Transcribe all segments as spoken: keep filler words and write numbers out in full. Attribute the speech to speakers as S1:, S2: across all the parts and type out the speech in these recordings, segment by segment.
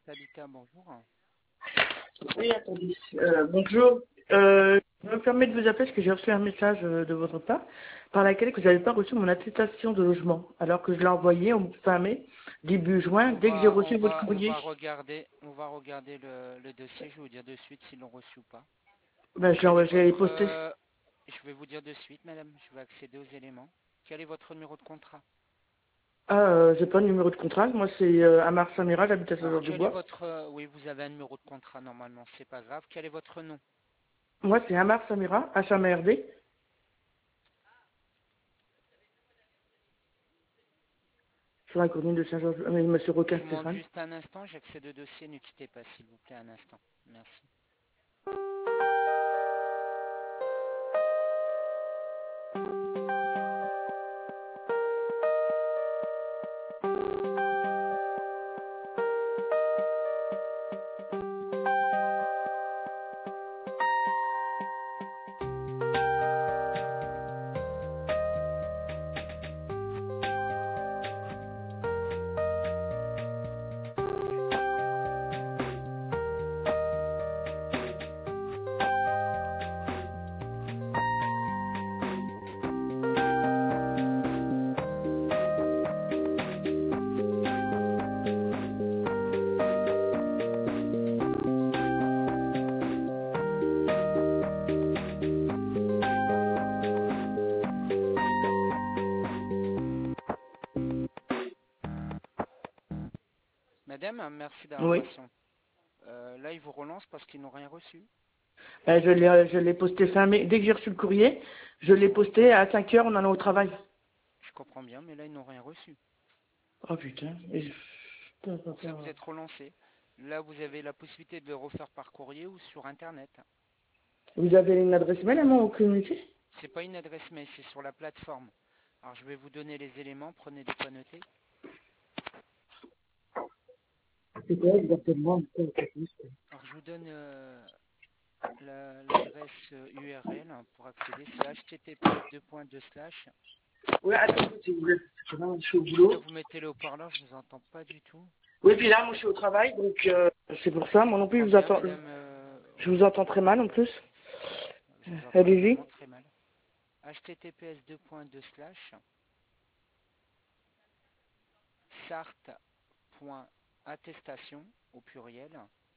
S1: Habitat, bonjour.
S2: Oui, attendez. Euh, bonjour. Euh, je me permets de vous appeler parce que j'ai reçu un message euh, de votre part par laquelle que j'avais pas reçu mon attestation de logement, alors que je l'ai envoyé au fin mai, début juin,
S1: On
S2: dès que j'ai
S1: va, on
S2: reçu votre
S1: va, on
S2: courrier.
S1: va regarder, on va regarder le, le dossier. Je vais vous dire de suite s'ils l'ont reçu ou pas.
S2: Ben, je
S1: Quel est
S2: l'ai je l'ai
S1: votre,
S2: posté.
S1: euh, je vais vous dire de suite, madame. Je vais accéder aux éléments. Quel est votre numéro de contrat?
S2: Ah, euh, j'ai pas de numéro de contrat. Moi, c'est euh, Amar Samira, j'habite à
S1: Alors,
S2: Saint-Georges du
S1: quel est
S2: Bois.
S1: votre, euh, oui, vous avez un numéro de contrat normalement. C'est pas grave. Quel est votre nom?
S2: Moi, c'est Amar Samira, H A M R D. Sur la commune de Saint-Georges, euh, Monsieur Roquin
S1: Je vous demande
S2: Stéphane.
S1: juste un instant. J'accède au dossier. Ne quittez pas, s'il vous plaît, un instant. Merci. Madame, merci d'avoir
S2: Oui.
S1: patienté. Euh, là, ils vous relancent parce qu'ils n'ont rien reçu.
S2: Ben, je l'ai, je l'ai posté fin mai. Dès que j'ai reçu le courrier, je l'ai
S1: Ouais,
S2: posté à cinq heures en allant au travail.
S1: je comprends bien, mais là, ils n'ont rien reçu.
S2: Oh putain. Et je-
S1: Pour ça, vous êtes relancé. Là, vous avez la possibilité de le refaire par courrier ou sur Internet.
S2: Vous avez une adresse mail à moi au communiqué?
S1: C'est pas une adresse mail, c'est sur la plateforme. Alors, je vais vous donner les éléments. Prenez de quoi noter.
S2: C'est quoi exactement?
S1: Alors, je vous donne euh, la- l'adresse euh, U R L pour accéder. C'est h t t p s deux point deux slash.
S2: Oui, attends, si vous voulez. Parce que là, je suis au
S1: Là,
S2: boulot.
S1: vous mettez le haut-parleur, je vous entends pas du tout.
S2: Oui, puis là, moi, je suis au travail, donc euh, c'est pour ça.
S1: Je
S2: Moi non plus,
S1: comprends
S2: je vous
S1: bien,
S2: entends,
S1: madame. euh,
S2: je vous entends très mal en plus.
S1: je vous entends
S2: Allez-y.
S1: également très mal. h t t p s deux point deux slash sart.attestation au pluriel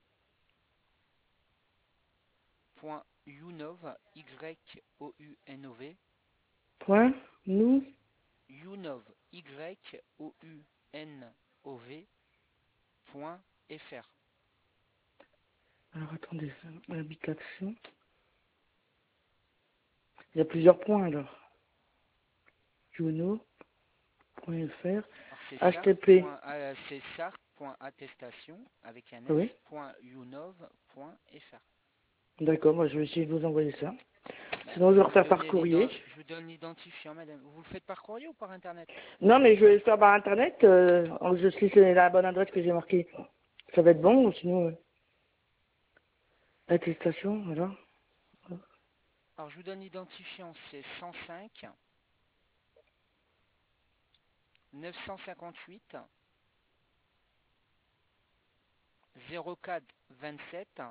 S1: point younov y o u n o v
S2: Point, nous.
S1: younov y o u n o v point fr.
S2: Alors, attendez, habitation. Il y a plusieurs points, alors. juno point f r.
S1: Alors c'est
S2: H
S1: sart.
S2: T P.
S1: euh, c'est sart.attestation avec un
S2: Oui.
S1: s point younov point fr.
S2: D'accord, moi, je vais essayer de vous envoyer ça.
S1: Bah,
S2: Sinon,
S1: je
S2: je vais
S1: vais vous
S2: refaire par
S1: donner
S2: courrier.
S1: l'ident- je vous donne l'identifiant, madame. Vous le faites par courrier ou par internet?
S2: Non, mais je vais le faire par Internet. Euh, je sais si c'est la bonne adresse que j'ai marquée. Ça va être bon, ou sinon... euh, attestation, voilà.
S1: Alors je vous donne l'identifiant, c'est cent cinq neuf cent cinquante-huit zéro quatre vingt-sept.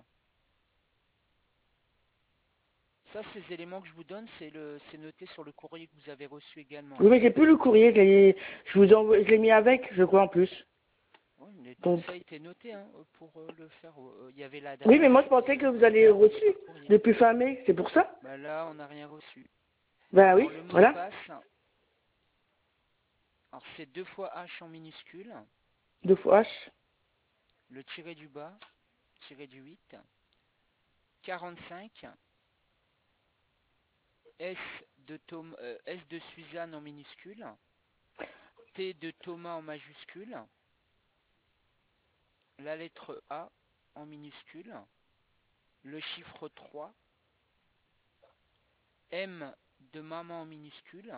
S1: Ça, ces éléments que je vous donne, c'est le, c'est noté sur le courrier que vous avez reçu également,
S2: Oui, mais
S1: madame.
S2: j'ai plus le courrier, je l'ai, je vous envoie, je l'ai mis avec, je crois, en plus.
S1: Oui, mais tout
S2: Donc,
S1: ça a été noté hein, pour euh, le faire. Euh, Il y avait
S2: oui, mais moi,
S1: l'adresse
S2: je pensais
S1: et
S2: que vous
S1: vous
S2: allez
S1: avez envoyé
S2: reçu
S1: par courrier.
S2: depuis fin mai, c'est pour ça?
S1: Bah là, on n'a rien reçu.
S2: Ben
S1: Alors
S2: oui,
S1: le mot de
S2: voilà.
S1: passe, alors c'est deux fois H en minuscule,
S2: Deux fois H.
S1: le tiré du bas, tiré du huit, quarante-cinq, S de, Tom, euh, S de Suzanne en minuscule, T de Thomas en majuscule, la lettre A en minuscule, le chiffre trois, M de maman en minuscule,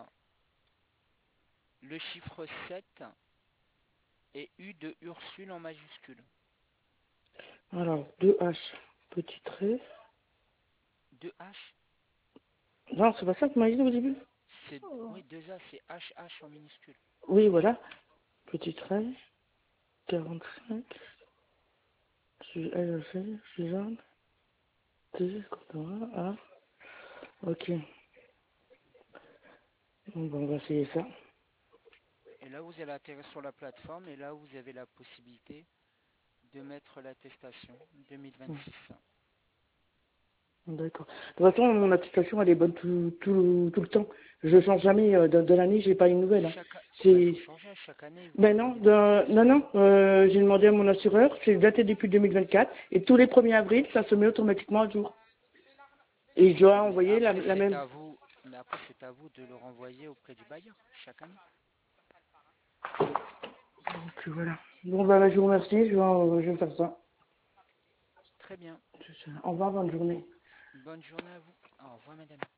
S1: le chiffre sept et U de Ursule en majuscule.
S2: Alors, deux H. Petit trait.
S1: deux H,
S2: Non, c'est pas ça que vous m'avez dit au début?
S1: c'est oui, deux A, c'est H H en minuscule.
S2: Oui, voilà. Petit trait. quarante-cinq. Su- Elle fait Suzanne. T. Cordova. Ah. Ok. Bon, ben, on va essayer ça.
S1: Et là, vous allez atterrir sur la plateforme et là, vous avez la possibilité de mettre l'attestation deux mille vingt-six.
S2: D'accord. De toute façon, mon attestation, elle est bonne tout, tout, tout le temps. Je ne change jamais. euh, De, de l'année, j'ai pas une nouvelle. Hein.
S1: Chaque... Bah, il faut
S2: C'est...
S1: changer à chaque année, vous
S2: Ben non,
S1: renouvelez
S2: de- non,
S1: l'attestation.
S2: non. euh, j'ai demandé à mon assureur. C'est daté depuis deux mille vingt-quatre. Et tous les premiers avril, ça se met automatiquement à jour. Et je dois
S1: Mais
S2: envoyer la,
S1: après,
S2: la
S1: c'est
S2: même.
S1: à vous, mais après, c'est à vous de le renvoyer auprès du bailleur chaque année.
S2: Donc voilà. Bon, ben, je vous remercie. Je vais, en- je vais faire ça.
S1: Très bien.
S2: Au revoir, bonne journée.
S1: Bonne journée à vous. Au revoir, madame.